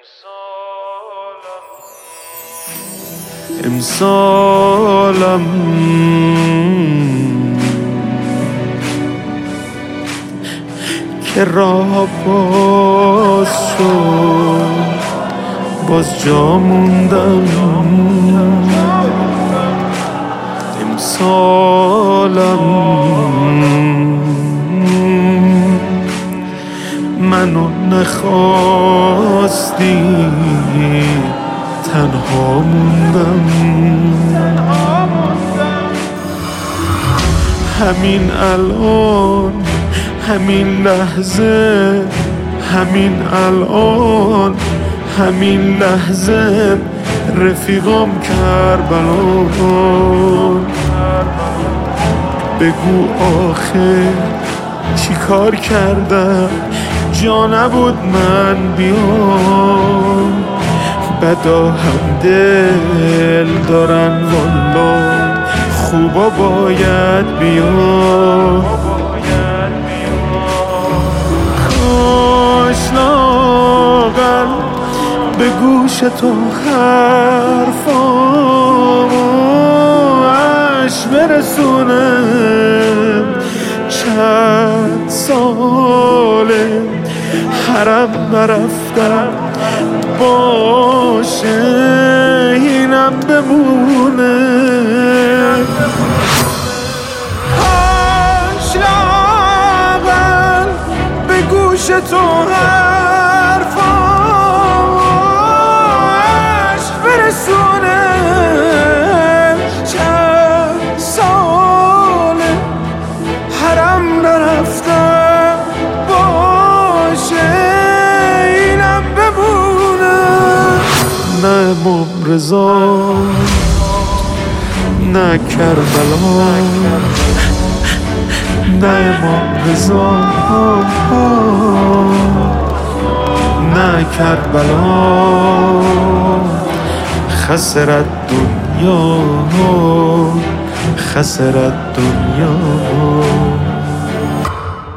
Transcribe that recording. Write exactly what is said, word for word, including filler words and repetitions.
امسالم که راه باز شد باز جا موندم. امسالم منو نخواستی تنها موندم. همین الان همین لحظه همین الان همین لحظه رفیقم کربلان. بگو آخه چی کار کردم جا نبود من بیام. بدا هم دل دارن والا خوبا باید بیام. کاش لاغر به گوش تو حرفاش برسونم. چند ساله حرم نرفتم باشه اینم بمونه. کاش لاغر به گوش تو حرفاش برسونم. چند ساله حرم نرفتم باشه اینم بمونه. نه امام رضا نه کربلا نه امام رضا نه کربلا. خسر الدنیا خسر الدنیا.